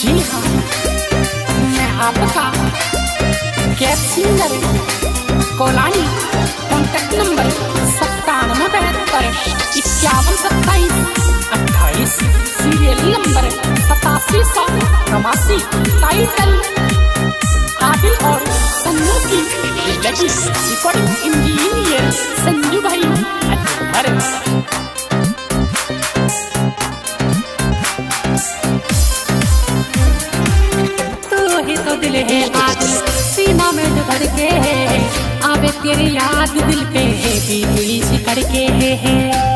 जी हाँ, मैं आपका कैब सिंगर कोलानी। Contact number 9772512728। Serial number 8788। Title Adil और सन्नू की जिंदगी। रिकॉर्डिंग इंजीनियर संजू भाई अकबर। दिल है आदिल सीना में जो धड़के है, आवे तेरी याद दिल पे है बिजली सी कड़के है।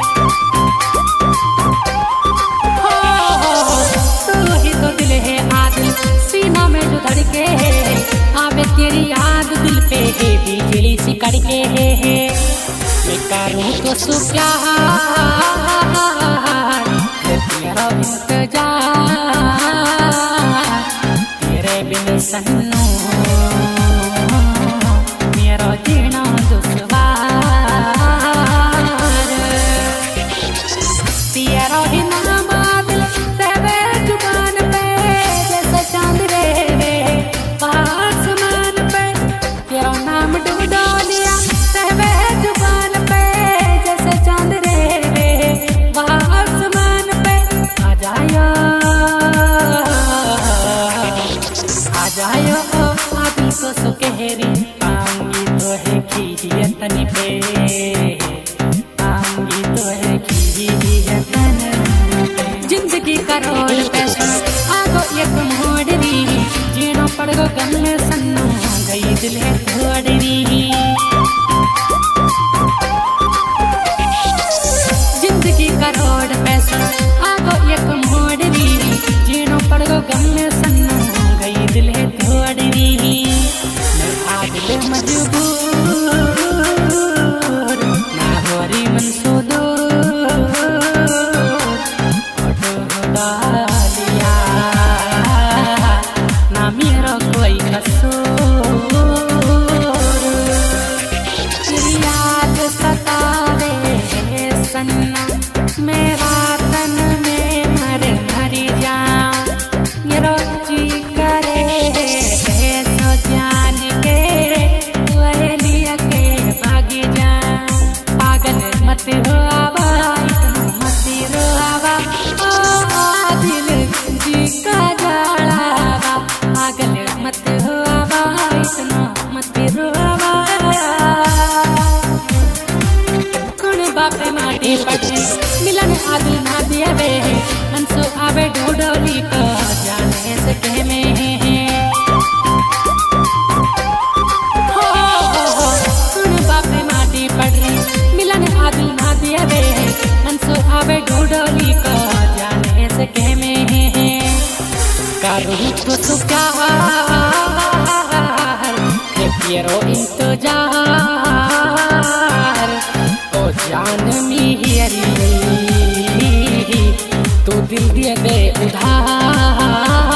तू ही तो दिल है आदिल सीना में जो धड़के है, आवे तेरी याद दिल पे है बिजली सी कड़के है। मैं करूँ तो प्यार तेरा इंतजार, सन्नू मेरा जीना दुश्वार। तेरा ही नाम आदिल तेरे जुबान पे जैसे चांद रे आसमान पे। तेरा नाम डूबा लिया तेरे जुबान पे जैसे चांद रे आसमान पे। आ जाया जायो आदिल तो सुकहरी आऊंगी तो है खीयतन पे, आऊंगी तो है खीयतन पे। जिंदगी करोड़ पैसा आगो एक मोड़नी, जीना पड़ गो गम में सन्नू गई दिल है थोड़नी। जिंदगी करोड़ पैसा आगो एक मोड़नी, जीना पड़ गो गम में सन्नू दिल है थोड़नी। मैं आदिल मजबूर ना होरी मन सो दूर डालिया ना मेरा कोई कसूर। तेरी याद सतावे सन्ना मेरा तन में मर मरी जाऊं। मेरा जी मत रो आवा मत रो आवा ओ आदिल जी का जाड़ावा। पागल मत हो आवा इतना मत रो आवा। कुण बापे माटी पटे मिलन आदिल ना दिया वे, अंसो आवे ढोडोली को जाने से कह में कुण बापे माटी पटे मिलन आदिल ना दिया वे, अंसो आवे ढूंढोली को जाने से कह में करूँ तो प्यार है तेरो इंतजार। ओ जान मेरी तू दिल दिए दे उधार।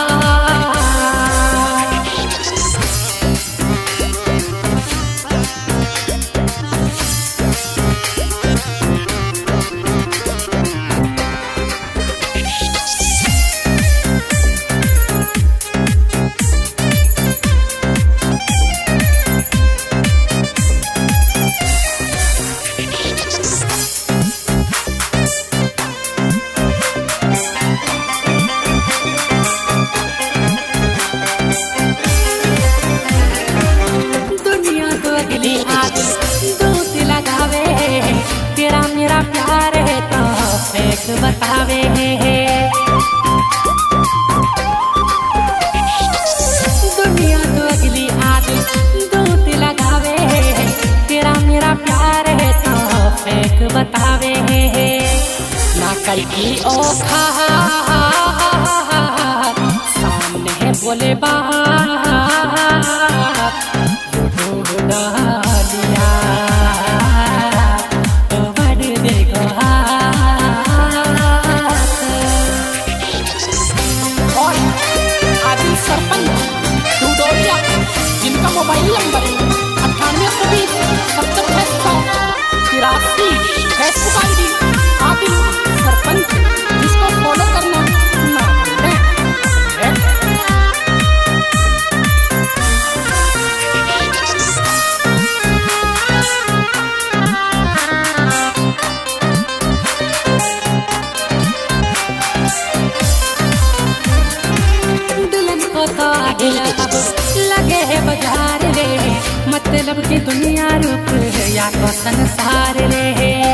तेरा मेरा प्यार है तो फेंक बतावे दुनिया तो अगली आदिल दूत लगावे। तेरा मेरा प्यार है तो फेंक बतावे ना कल की औखा सामने है बोले बात डालिया तो बढ़ देखो और आदिल सरपंच डूडोलिया, जिनका mobile number 9820 Facebook ID Adil sarpanch, जिसको फॉलो करना ना भूलें। दिल अब लगे है बाजार रे, मतलब की दुनिया रूप है या को संसार रे।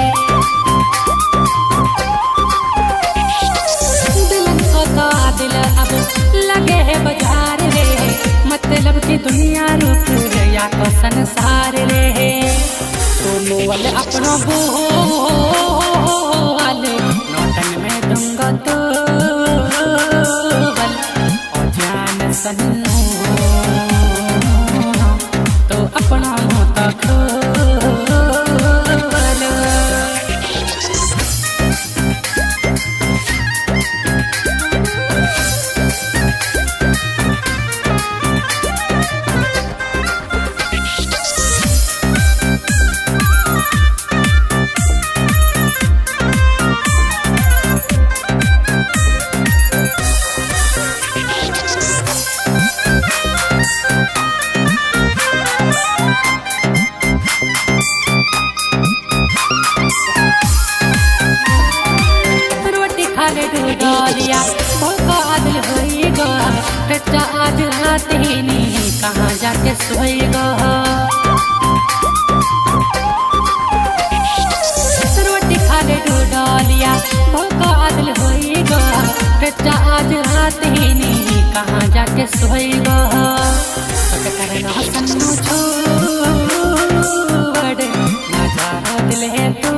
दिलन को तो दिल अब लगे है बाजार रे, मतलब की दुनिया रूप है या को संसार रे। दोनों वाले अपना बोल नौटन में दूंगा तो बल और जान सन्नू तो अपना होता खोल। डोलिया भूखा दिल होएगा, कच्चा आज रात ही नहीं कहाँ जाके सोएगा। रोटी खा ले डोलिया भूखा दिल होएगा, कच्चा आज रात ही नहीं कहाँ जाके सोएगा। करना सन्नू छोड़ नजारा दिल है तू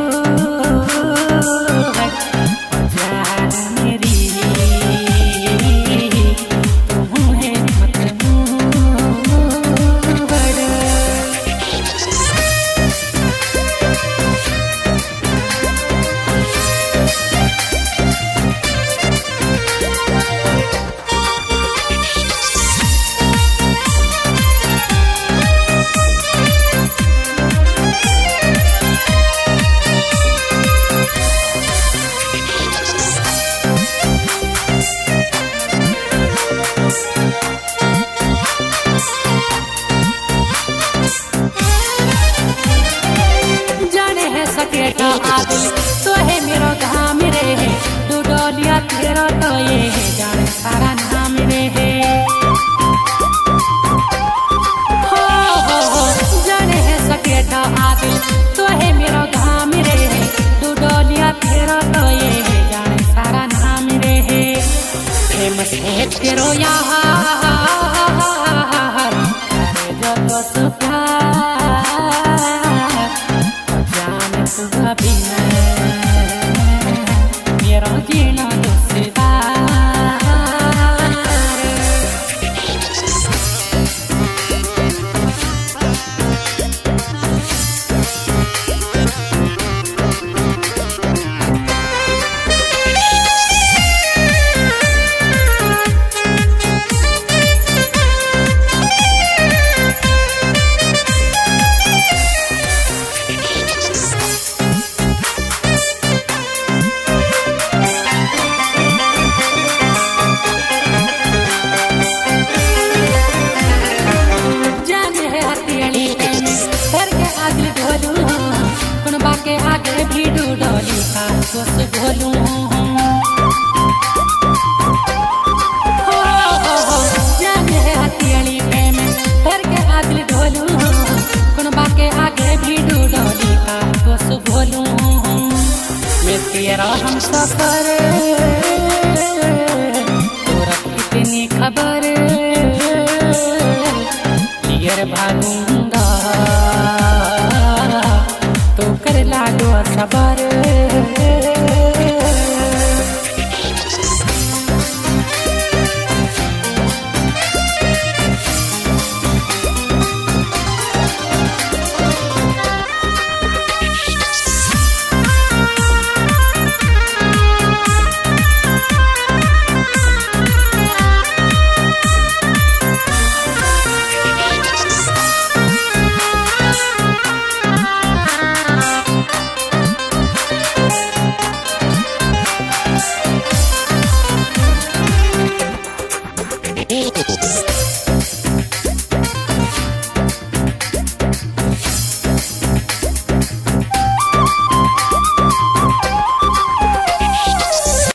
आदिल तो है मेरो घाम रे, तू डोलिया तेरा तो ये है जाने सारा नाम रे। हो जाने है सकेटा आदिल तो है मेरो घाम रे, तू डोलिया तेरा तो ये है जाने सारा नाम रे। फेमस है तेरो यहाँ जो तो प्यार जान तू अभी मेरा जीना के आगे भी डोली का सोच बोलूं। हो जाने हथियाली पे में घर के आदिल ढोलूं, कुनबा के आगे भी डोली का सोच बोलूं। मैं तेरा हम सफर तोरा कितनी खबर क्लियर भागूंगा तो कर लागो सबर। Oh.